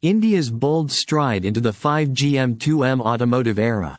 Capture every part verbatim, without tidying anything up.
India's bold stride into the five G M two M automotive era.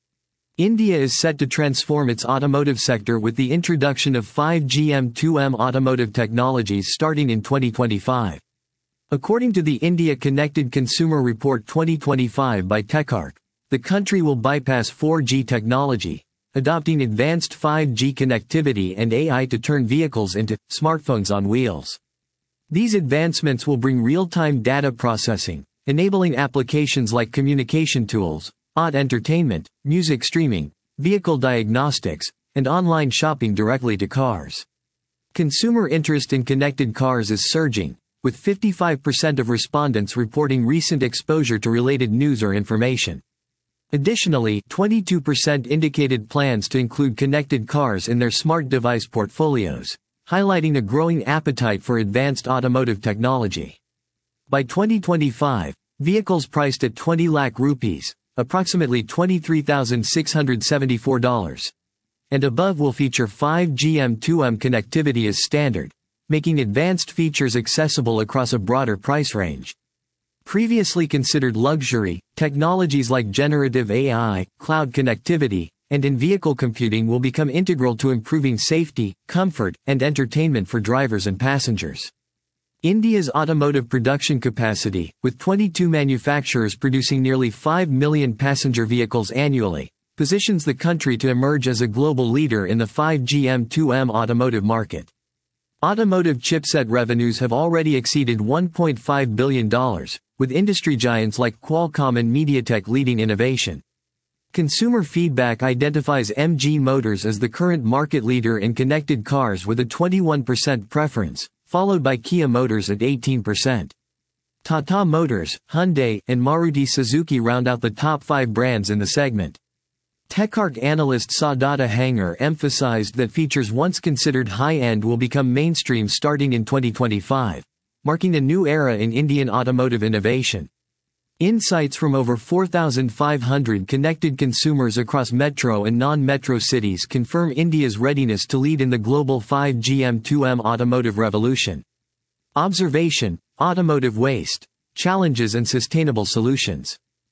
India is set to transform its automotive sector with the introduction of five G M two M automotive technologies starting in twenty twenty-five. According to the India Connected Consumer Report twenty twenty-five by TechArc, the country will bypass four G technology, adopting advanced five G connectivity and A I to turn vehicles into smartphones on wheels. These advancements will bring real-time data processing, enabling applications like communication tools, audio entertainment, music streaming, vehicle diagnostics, and online shopping directly to cars. Consumer interest in connected cars is surging, with fifty-five percent of respondents reporting recent exposure to related news or information. Additionally, twenty-two percent indicated plans to include connected cars in their smart device portfolios, highlighting a growing appetite for advanced automotive technology. By twenty twenty-five, vehicles priced at twenty lakh rupees, approximately twenty-three thousand six hundred seventy-four dollars, and above will feature five G M two M connectivity as standard, making advanced features accessible across a broader price range. Previously considered luxury, technologies like generative A I, cloud connectivity, and in-vehicle computing will become integral to improving safety, comfort, and entertainment for drivers and passengers. India's automotive production capacity, with twenty-two manufacturers producing nearly five million passenger vehicles annually, positions the country to emerge as a global leader in the five G M two M automotive market. Automotive chipset revenues have already exceeded one point five billion dollars, with industry giants like Qualcomm and MediaTek leading innovation. Consumer feedback identifies M G Motors as the current market leader in connected cars with a twenty-one percent preference, followed by Kia Motors at eighteen percent. Tata Motors, Hyundai, and Maruti Suzuki round out the top five brands in the segment. TechArc analyst Saudata Hanger emphasized that features once considered high-end will become mainstream starting in twenty twenty-five, marking a new era in Indian automotive innovation. Insights from over four thousand five hundred connected consumers across metro and non-metro cities confirm India's readiness to lead in the global five G M two M automotive revolution. Observation: Automotive waste, challenges and sustainable solutions.